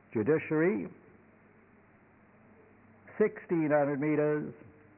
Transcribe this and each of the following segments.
Judiciary, 1600 meters.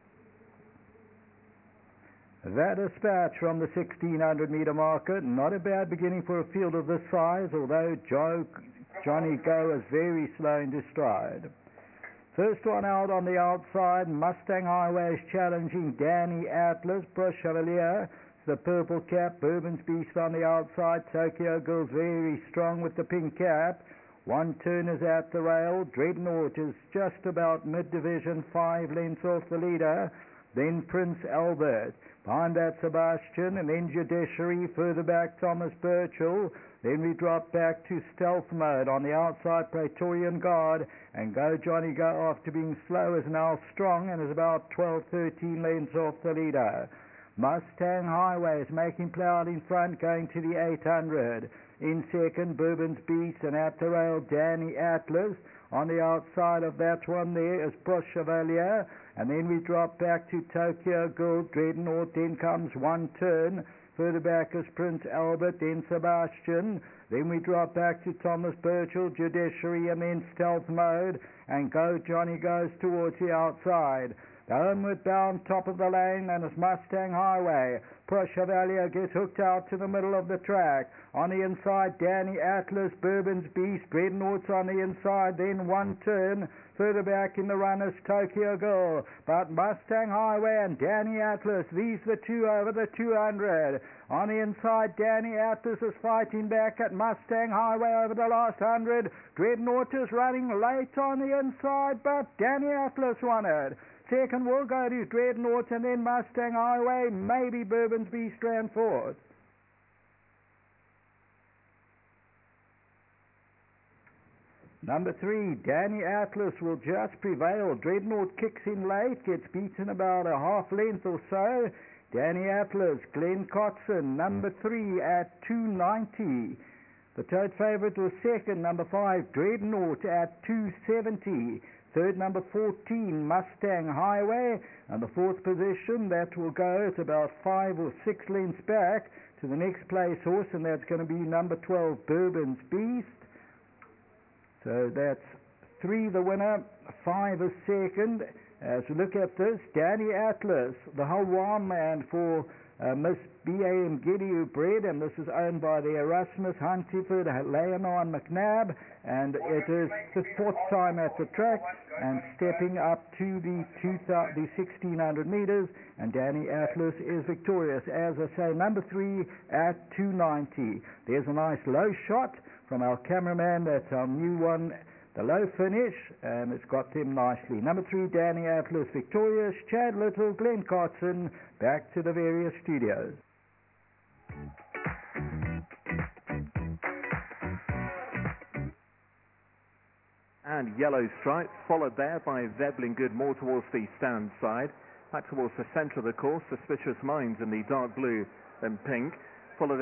That dispatch from the 1600 meter marker, not a bad beginning for a field of this size, although Johnny Go is very slow into stride. First one out on the outside, Mustang Highway is challenging Danny Atlas, Brush Chevalier, the purple cap, Bourbon's Beast on the outside, Tokyo Girl's very strong with the pink cap. One turn is at the rail, Dreadnought is just about mid-division, 5 lengths off the leader, then Prince Albert. Behind that Sebastian, and then Judiciary, further back Thomas Birchall. Then we drop back to stealth mode on the outside, Praetorian Guard, and Go Johnny Go, after being slow, is now strong and is about 12-13 lengths off the leader. Mustang Highway is making play out in front, going to the 800. In second, Bourbon's Beast, and at the rail, Danny Atlas. On the outside of that one there is Brush Chevalier, and then we drop back to Tokyo Girl, Dreadnought, then comes one turn. Further back is Prince Albert, then Sebastian. Then we drop back to Thomas Birchall, Judiciary, and then stealth mode, and Go Johnny goes towards the outside. The homeward bound top of the lane, and it's Mustang Highway. Brush Chevalier gets hooked out to the middle of the track. On the inside, Danny Atlas, Bourbon's Beast, Dreadnought's on the inside, then one turn. Further back in the run is Tokyo Girl. But Mustang Highway and Danny Atlas, these the two over the 200. On the inside, Danny Atlas is fighting back at Mustang Highway over the last 100. Dreadnought is running late on the inside, but Danny Atlas won it. Second will go to Dreadnought, and then Mustang Highway, maybe Bourbon's Beast ran fourth. Number 3, Danny Atlas will just prevail. Dreadnought kicks in late, gets beaten about a half length or so. Danny Atlas, Glenn Cotson, number 3 at 290. The tote favourite was second, number 5, Dreadnought at 270. Third, number 14, Mustang Highway. And the fourth position, that will go at about 5 or 6 lengths back to the next place horse, and that's going to be number 12, Bourbon's Beast. So that's 3 the winner, 5 is second. As we look at this, Danny Atlas, the Hawam man for Miss B.A.M. Giddy bred, and this is owned by the Erasmus Huntingford Leonard McNabb, and it is the 4th time at the track and stepping up to the 1600 meters, and Danny Atlas is victorious. As I say, number 3 at 290. There's a nice low shot from our cameraman. That's our new one, the low finish, and it's got them nicely. Number 3, Danny Atlas victorious. Chad Little, Glenn Cotson, back to the various studios. And Yellow Stripes, followed there by Zeppelin Good more towards the stand side. Back towards the centre of the course, Suspicious Minds in the dark blue and pink.